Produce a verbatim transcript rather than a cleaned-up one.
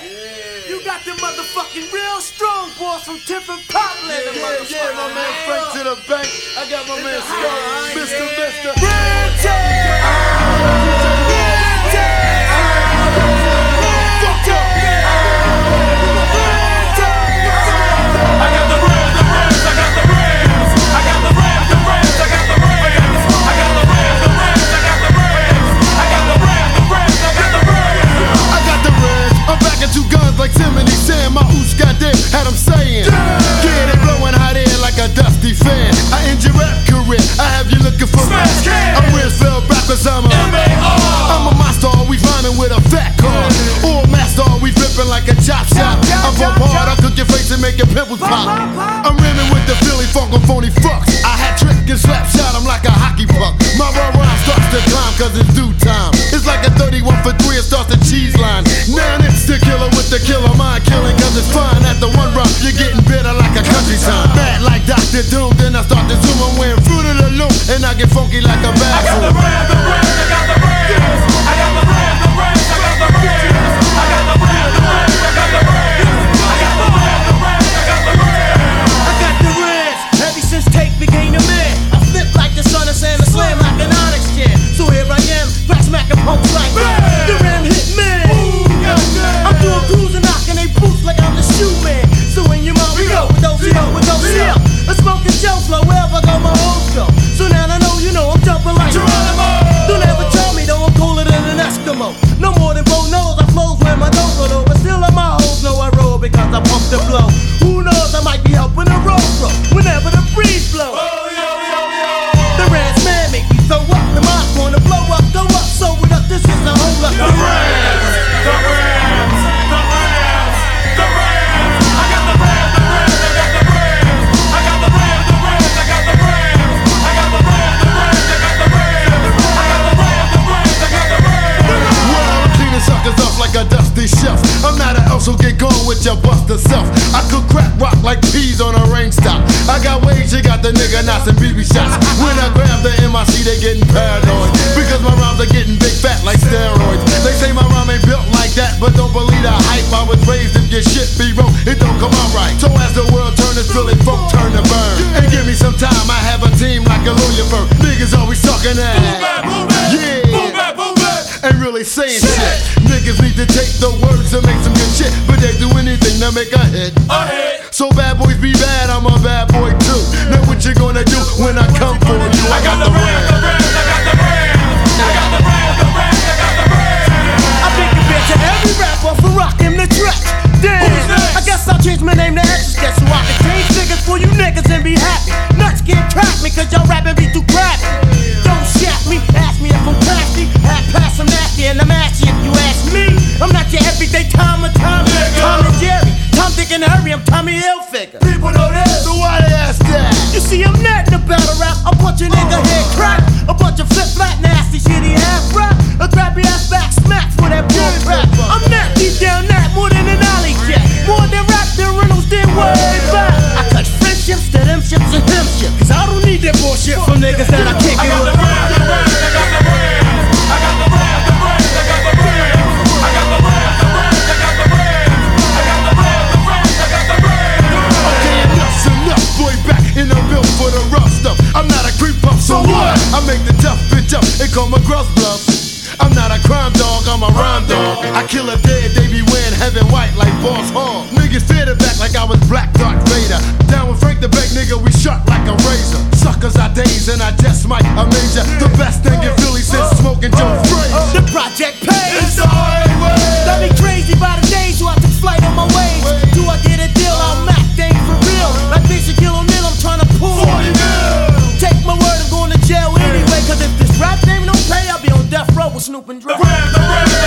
Yeah. You got them motherfucking real strong boys from Tiffin Poplar. Yeah, yeah, yeah, my man Frank to the bank. I got my man Strong, Mister Mister Two guns like Simony Sam, my oops goddamn had them saying, yeah, they blowing hot air like a dusty fan. I end your rap career, I have you looking for rap. I'm real spelled backwards, I'm a M A R. I'm a monster, we rhyming with a fat car. Or master, we flipping like a chop shop. I'm from hard, I cook your face and make your pimples pop. I'm rimming with the Philly funk and phony fucks. I had trick and slap shot, I'm like a hockey puck. My raw rhyme starts to climb cause it's due time. It's like a thirty-one for three, it starts the cheese line. Now it's the killer with the killer mind killing, cause it's fine. At the one rock, you're getting bitter like a country sign. Mad like Doctor Doom, then I start to zoom. I'm wearing Fruit of the Loom, and I get funky like a bad I got the brand, the brand, I got the brand. I got the brand, the brand, I got the brand. I got the brand, the brand, I got the brand. I got the brand, the brand, I got the brand. I got the reds, ever since Take became a man. I flip like the son of Sam and slam like an onyx jam. So here I am, back smacking punks like the Ram hit man. I'm doing cruise and knocking they boots like I'm the shoe man. So in your mouth we go with those here, with those here. A smoking Joe flow wherever I go, my hoes go. So now I know you know I'm jumping like Geronimo. Don't ever tell me though I'm cooler than an Eskimo. No more than Bo knows I flows when my dough go low. But still let my hoes know I roll because I pump the blow. Who knows I might be helping the road flow whenever the breeze blows. The Rams man make me throw up. The mob wanna blow up, go up. So with up this is a whole up. The Rams, the Rams, the Rams, the Rams. I got the Rams, the Rams, I got the Rams. I got the Rams, the Rams, I got the Rams. I got the Rams, the Rams, I got the Rams. I got the Rams, the Rams, I got the Rams. Well, I'm cleaning suckers off like a dusty shelf. I'm not an elf, so get going with your buster self. I could crack rock like peas on a rain stop. I got waves, you got the nigga knots and B B shots. When I grab the M I C, they getting paranoid because my rhymes are getting big fat like steroids. They say my rhyme ain't built like that, but don't believe the hype. I was raised if your shit be wrong, it don't come out right. So as the world turns, it's Philly folk turn to burn. And give me some time, I have a team like a lawyer firm. Niggas always sucking ass. Boom back, boom back. Yeah. Boom back, boom back. Ain't really saying shit. shit. Niggas need to take the words and make some good shit, but they do anything to make a hit. A hit. So bad boys be bad, I'm a bad boy too. Now what you gonna do when I come for you? I got the Rams, the Rams, I got the Rams. I got the Rams, the Rams, I got the Rams. I think a bitch to every rapper for rocking the track. Damn, I guess I'll change my name to Etch-a-Sketch so I can change figures for you niggas and be happy. Nuts can't track me cause y'all rapping be too crappy. Don't shack me, ask me if I'm classy. Half past I'm nasty and I'm ashy if you ask me. I'm not your everyday Tom or Tommy, Tom and Jerry. Tom, Dick, and Harry, I'm Tommy Hilfiger. People know this, so why they ask that? You see, I'm not in the battle rap. A bunch of nigga head crack. A bunch of flip flat nasty shitty half rap. A grab your ass back smack for that bull crap. I'm not deep down that more than an alley cat. More than rap than Reynolds did way back. I cut friendships to them ships and him shit. Cause I don't need that bullshit from niggas that I kick it with. I got the Rams, the Rams, I got the Rams. I got the Rams, the Rams, I got the Rams. I got the Rams, the Rams, I got the Rams. I got the Rams, the Rams, I got the Rams. Okay, enough's enough, boy, back in the bill for the rough stuff. I'm not a creep up, so what? I make the tough bitch up and call my gruff bluff. I'm not a crime dog, I'm a rhyme dog. I kill a dead, they be wearing heaven white like Boss Hall. Niggas fear the back like I was Black Darth Vader. Down with Frank the Bank, nigga, we shot like a razor. Suckers I daze and I just might amaze ya. The best thing in Philly since smoking Joe Frazier. The project pays. It's the highway. Got me crazy by the days, so I took flight on my way. Do I get a deal? I'll Mac thing for real. Like Basic Kill O'Neal, I'm trying to pull. Take my word, I'm going to jail anyway. Cause if this rap game don't pay, I'll be on death row with Snoop and Dre. The Rams, the Rams,